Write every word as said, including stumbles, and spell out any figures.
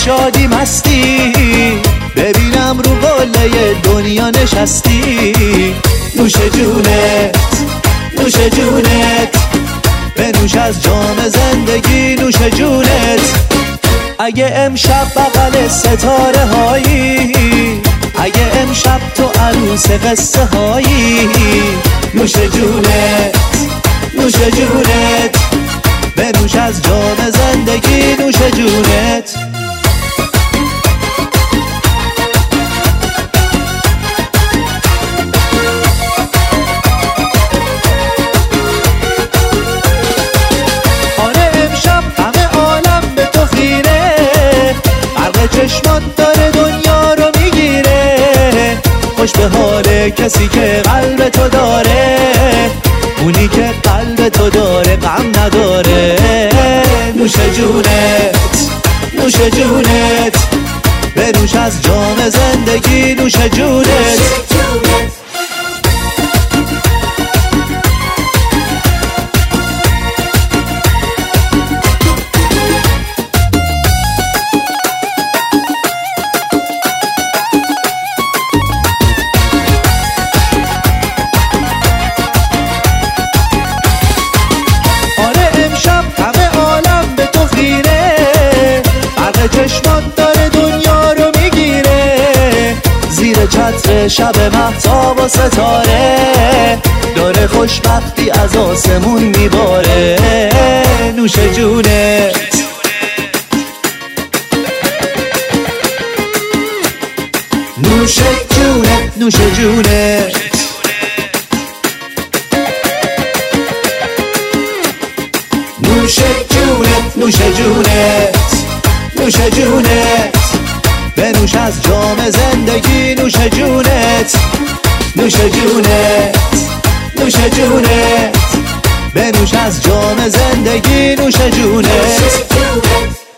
شادی مستی، ببینم رو قله دنیا نشستی. نوش جونت نوش جونت، بنوش از جام زندگی نوش جونت. اگه امشب بغل ستاره هایی، اگه امشب تو عروس قصه هایی، نوش جونت نوش جونت، بنوش از جام زندگی نوش جونت. چشمات داره دنیا رو میگیره، خوش به حال کسی که قلب تو داره، اونی که قلب تو داره غم نداره. نوش جونت نوش جونت، بنوش از جام زندگی نوش جونت. چشمات داره دنیا رو میگیره، زیر چتر شب مهتاب و ستاره، داره خوشبختی از آسمون میباره. نوش جونت نوش جونت نوش جونت، نوش جونت نوش جونت نوش جونت، بنوش از جام زندگی نوش جونت. نوش جونت نوش جونت، بنوش از جام زندگی نوش جونت.